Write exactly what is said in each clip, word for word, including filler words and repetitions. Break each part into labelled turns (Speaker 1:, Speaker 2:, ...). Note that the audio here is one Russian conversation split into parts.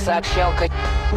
Speaker 1: Сообщалка.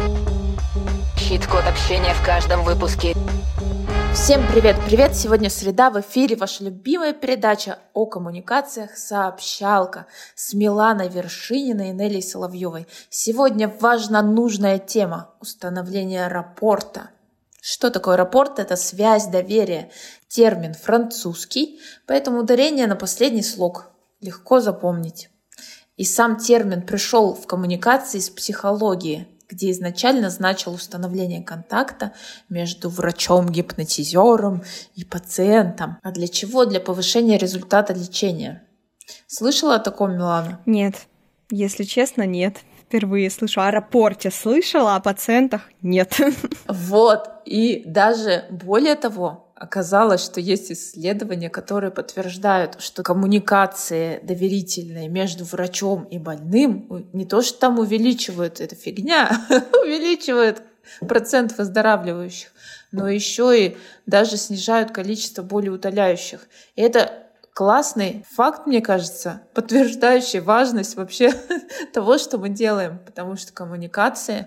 Speaker 1: Чит-код общения в каждом выпуске.
Speaker 2: Всем привет-привет! Сегодня среда, в эфире ваша любимая передача о коммуникациях «Сообщалка» с Миланой Вершининой и Нелей Соловьевой. Сегодня важна нужная тема – установление рапорта. Что такое рапорт? Это связь, доверие. Термин французский, поэтому ударение на последний слог легко запомнить. И сам термин пришел в коммуникации из психологии, где изначально значил установление контакта между врачом-гипнотизером и пациентом. А для чего? Для повышения результата лечения. Слышала о таком, Милана?
Speaker 3: Нет, если честно, нет. Впервые слышу. О рапорте слышала, о пациентах нет.
Speaker 2: Вот, и даже более того, оказалось, что есть исследования, которые подтверждают, что коммуникации доверительные между врачом и больным не то, что там увеличивают, это фигня, увеличивают процент выздоравливающих, но еще и даже снижают количество болеутоляющих. И это классный факт, мне кажется, подтверждающий важность вообще того, что мы делаем, потому что коммуникации,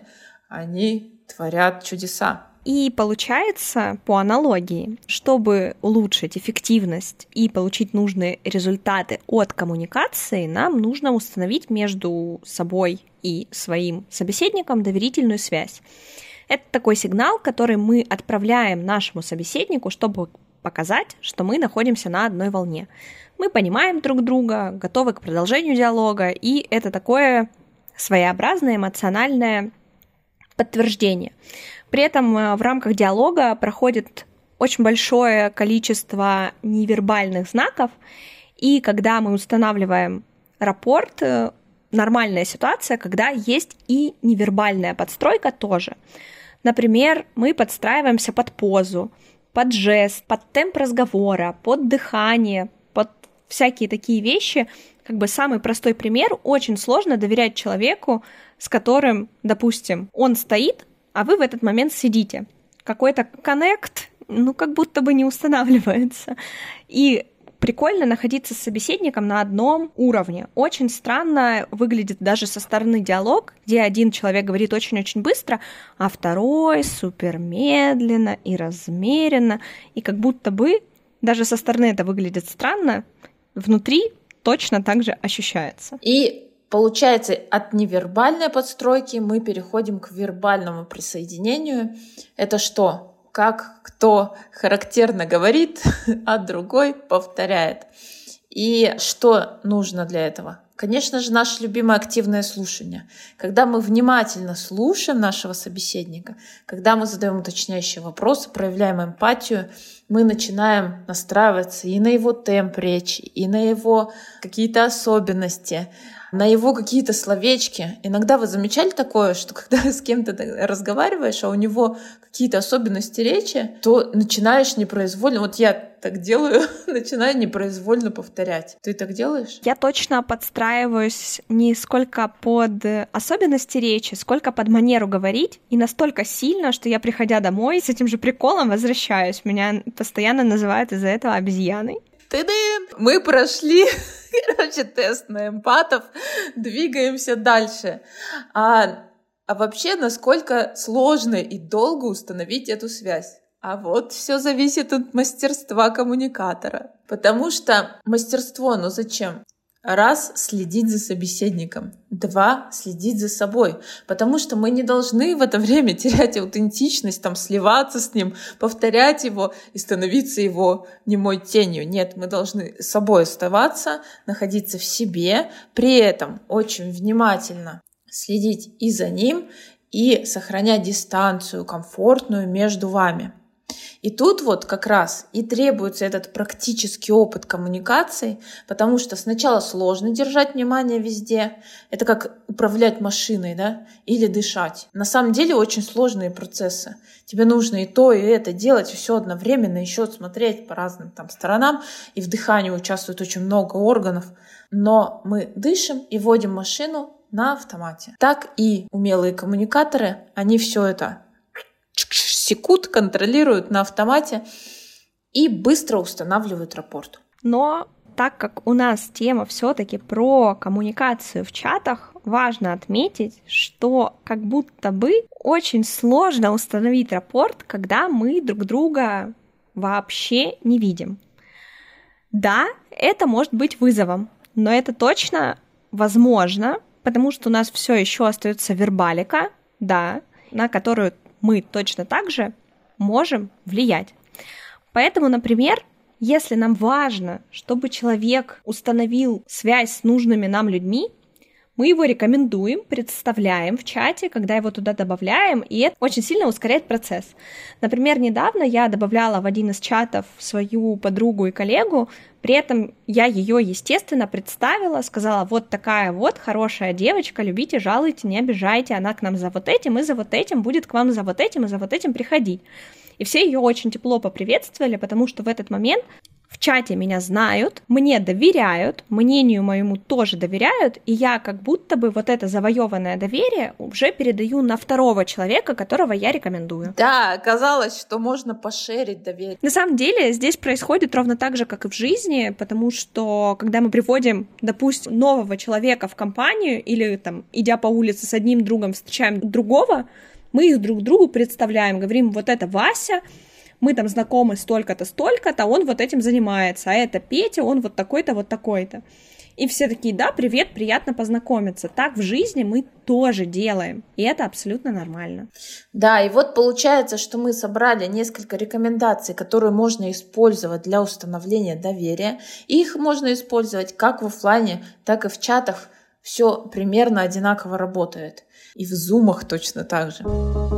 Speaker 2: они творят чудеса.
Speaker 3: И получается, по аналогии, чтобы улучшить эффективность и получить нужные результаты от коммуникации, нам нужно установить между собой и своим собеседником доверительную связь. Это такой сигнал, который мы отправляем нашему собеседнику, чтобы показать, что мы находимся на одной волне. Мы понимаем друг друга, готовы к продолжению диалога, и это такое своеобразное эмоциональное подтверждение. При этом в рамках диалога проходит очень большое количество невербальных знаков, и когда мы устанавливаем рапорт, нормальная ситуация, когда есть и невербальная подстройка тоже. Например, мы подстраиваемся под позу, под жест, под темп разговора, под дыхание, под всякие такие вещи. Как бы самый простой пример: очень сложно доверять человеку, с которым, допустим, он стоит, а вы в этот момент сидите. Какой-то коннект, ну, как будто бы не устанавливается. И прикольно находиться с собеседником на одном уровне. Очень странно выглядит даже со стороны диалог, где один человек говорит очень-очень быстро, а второй супер медленно и размеренно. И как будто бы даже со стороны это выглядит странно, внутри точно так же ощущается.
Speaker 2: И получается, от невербальной подстройки мы переходим к вербальному присоединению. Это что? Как кто характерно говорит, а другой повторяет. И что нужно для этого? Конечно же, наше любимое активное слушание. Когда мы внимательно слушаем нашего собеседника, когда мы задаем уточняющие вопросы, проявляем эмпатию, мы начинаем настраиваться и на его темп речи, и на его какие-то особенности, на его какие-то словечки. Иногда вы замечали такое, что когда с кем-то разговариваешь, а у него какие-то особенности речи, то начинаешь непроизвольно, вот я так делаю, начинаю непроизвольно повторять. Ты так делаешь?
Speaker 3: Я точно подстраиваюсь не сколько под особенности речи, сколько под манеру говорить, и настолько сильно, что я, приходя домой, с этим же приколом возвращаюсь. Меня постоянно называют из-за этого обезьяной.
Speaker 2: Ты-дын! Мы прошли, короче, тест на эмпатов, двигаемся дальше. А, а вообще, насколько сложно и долго установить эту связь? А вот все зависит от мастерства коммуникатора. Потому что мастерство, ну зачем? Раз — следить за собеседником. Два — следить за собой. Потому что мы не должны в это время терять аутентичность, там, сливаться с ним, повторять его и становиться его немой тенью. Нет, мы должны с собой оставаться, находиться в себе, при этом очень внимательно следить и за ним, и сохранять дистанцию комфортную между вами. И тут вот как раз и требуется этот практический опыт коммуникации, потому что сначала сложно держать внимание везде. Это как управлять машиной, да, или дышать. На самом деле очень сложные процессы. Тебе нужно и то, и это делать, все одновременно, еще смотреть по разным там сторонам. И в дыхании участвует очень много органов. Но мы дышим и водим машину на автомате. Так и умелые коммуникаторы, они все это секут, контролируют на автомате и быстро устанавливают рапорт.
Speaker 3: Но так как у нас тема все-таки про коммуникацию в чатах, важно отметить, что как будто бы очень сложно установить рапорт, когда мы друг друга вообще не видим. Да, это может быть вызовом, но это точно возможно, потому что у нас все еще остается вербалика, да, на которую мы точно так же можем влиять. Поэтому, например, если нам важно, чтобы человек установил связь с нужными нам людьми, мы его рекомендуем, представляем в чате, когда его туда добавляем, и это очень сильно ускоряет процесс. Например, недавно я добавляла в один из чатов свою подругу и коллегу, при этом я ее, естественно, представила, сказала, вот такая вот хорошая девочка, любите, жалуйте, не обижайте, она к нам за вот этим и за вот этим, будет к вам за вот этим и за вот этим приходить. И все ее очень тепло поприветствовали, потому что в этот момент в чате меня знают, мне доверяют, мнению моему тоже доверяют, и я как будто бы вот это завоеванное доверие уже передаю на второго человека, которого я рекомендую.
Speaker 2: Да, оказалось, что можно пошерить доверие.
Speaker 3: На самом деле здесь происходит ровно так же, как и в жизни, потому что когда мы приводим, допустим, нового человека в компанию или там, идя по улице с одним другом, встречаем другого, мы их друг другу представляем, говорим, вот это Вася, мы там знакомы столько-то, столько-то, он вот этим занимается, а это Петя, он вот такой-то, вот такой-то. И все такие, да, привет, приятно познакомиться. Так в жизни мы тоже делаем, и это абсолютно нормально.
Speaker 2: Да, и вот получается, что мы собрали несколько рекомендаций, которые можно использовать для установления доверия. И их можно использовать как в офлайне, так и в чатах. Все примерно одинаково работает. И в зумах точно так же.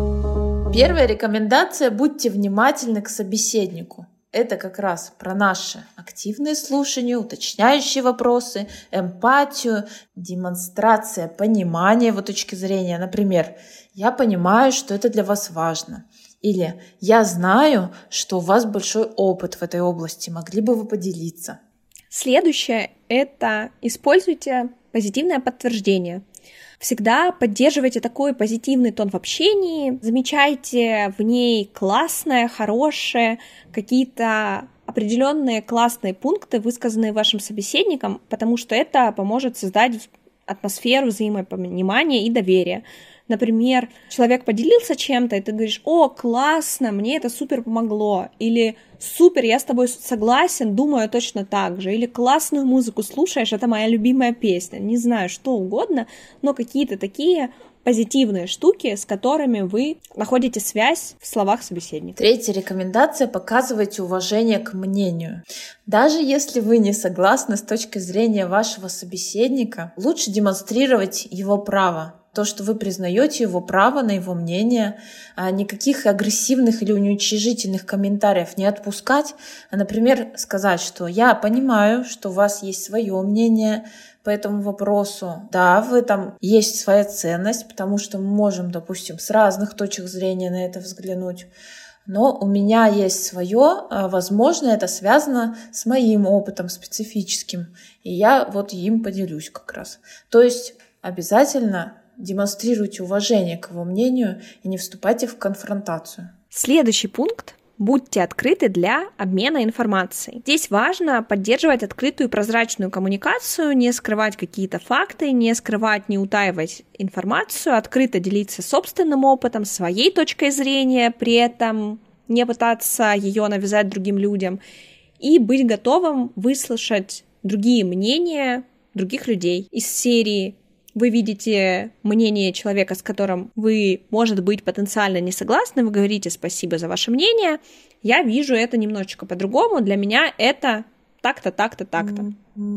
Speaker 2: Первая рекомендация – будьте внимательны к собеседнику. Это как раз про наше активное слушание, уточняющие вопросы, эмпатию, демонстрация понимания его точки зрения. Например, «Я понимаю, что это для вас важно». Или «Я знаю, что у вас большой опыт в этой области. Могли бы вы поделиться?»
Speaker 3: Следующее – это используйте позитивное подтверждение. Всегда поддерживайте такой позитивный тон в общении, замечайте в ней классное, хорошее, какие-то определенные классные пункты, высказанные вашим собеседником, потому что это поможет создать атмосферу взаимопонимания и доверия. Например, человек поделился чем-то, и ты говоришь: «О, классно, мне это супер помогло», или «Супер, я с тобой согласен, думаю точно так же», или «Классную музыку слушаешь, это моя любимая песня». Не знаю, что угодно, но какие-то такие позитивные штуки, с которыми вы находите связь в словах собеседника.
Speaker 2: Третья рекомендация – показывайте уважение к мнению. Даже если вы не согласны с точки зрения вашего собеседника, лучше демонстрировать его право. То, что вы признаете его право на его мнение, никаких агрессивных или уничижительных комментариев не отпускать, а, например, сказать, что «я понимаю, что у вас есть свое мнение по этому вопросу. Да, в этом есть своя ценность, потому что мы можем, допустим, с разных точек зрения на это взглянуть. Но у меня есть свое, возможно, это связано с моим опытом специфическим, и я вот им поделюсь как раз». То есть обязательно демонстрируйте уважение к его мнению и не вступайте в конфронтацию.
Speaker 3: Следующий пункт. Будьте открыты для обмена информацией. Здесь важно поддерживать открытую и прозрачную коммуникацию, не скрывать какие-то факты, не скрывать, не утаивать информацию, открыто делиться собственным опытом, своей точкой зрения, при этом не пытаться ее навязать другим людям, и быть готовым выслушать другие мнения других людей из серии. Вы видите мнение человека, с которым вы, может быть, потенциально не согласны, вы говорите «спасибо за ваше мнение», я вижу это немножечко по-другому, для меня это так-то, так-то, так-то.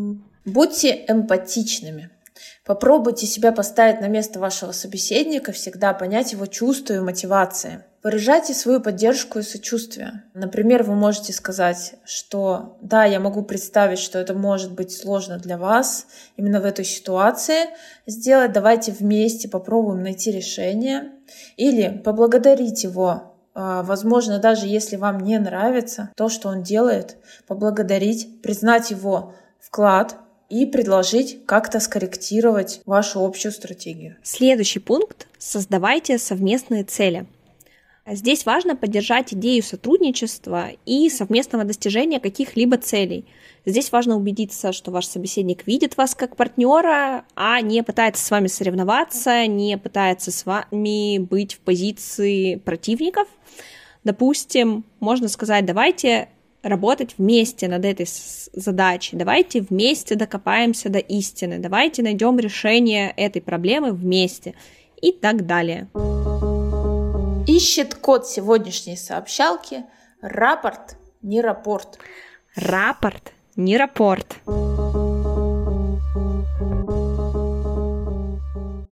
Speaker 2: Будьте эмпатичными. Попробуйте себя поставить на место вашего собеседника, всегда понять его чувства и мотивации. Выражайте свою поддержку и сочувствие. Например, вы можете сказать, что да, я могу представить, что это может быть сложно для вас именно в этой ситуации сделать. Давайте вместе попробуем найти решение. Или поблагодарить его, возможно, даже если вам не нравится то, что он делает, поблагодарить, признать его вклад и предложить как-то скорректировать вашу общую стратегию.
Speaker 3: Следующий пункт – создавайте совместные цели. Здесь важно поддержать идею сотрудничества и совместного достижения каких-либо целей. Здесь важно убедиться, что ваш собеседник видит вас как партнера, а не пытается с вами соревноваться, не пытается с вами быть в позиции противников. Допустим, можно сказать, давайте работать вместе над этой задачей, давайте вместе докопаемся до истины, давайте найдем решение этой проблемы вместе и так далее.
Speaker 2: Ищет код сегодняшней сообщалки рапорт, не рапорт.
Speaker 3: Рапорт, не рапорт.